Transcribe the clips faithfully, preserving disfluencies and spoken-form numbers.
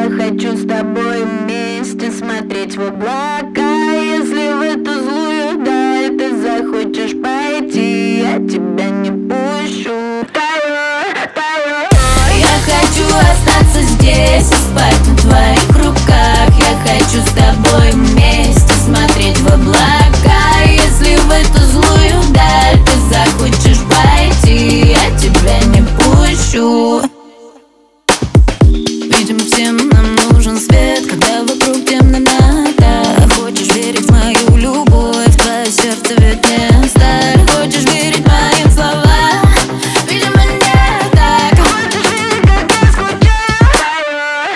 Я хочу с тобой вместе смотреть в облака. Если в эту злую даль ты захочешь пойти, я тебя не пущу. Таю, таю. Я хочу остаться здесь и спать на твоих руках. Я хочу с тобой вместе смотреть в облака. Если в эту злую даль ты захочешь пойти, я тебя не пущу. Видимо, всем нам нужен свет, когда вокруг темнота. Хочешь верить в мою любовь, твое сердце ведь место. Хочешь верить моим словам, видимо, не так. Хочешь видеть, как я скучаю?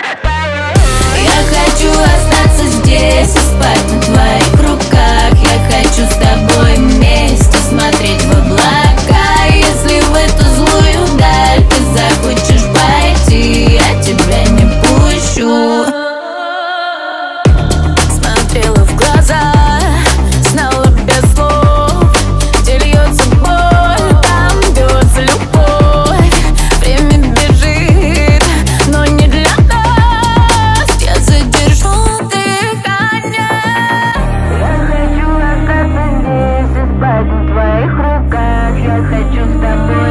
Я хочу остаться здесь и спать на твоих руках. Я хочу с тобой вместе смотреть в облака. Если в эту злую даль ты захочешь пойти, я тебя не пущу. Смотрела в глаза, знала без слов, где льется боль, там бьется любовь. Время бежит, но не для нас. Я задержу дыхание. Я хочу остаться здесь и спать на твоих руках. Я хочу с тобой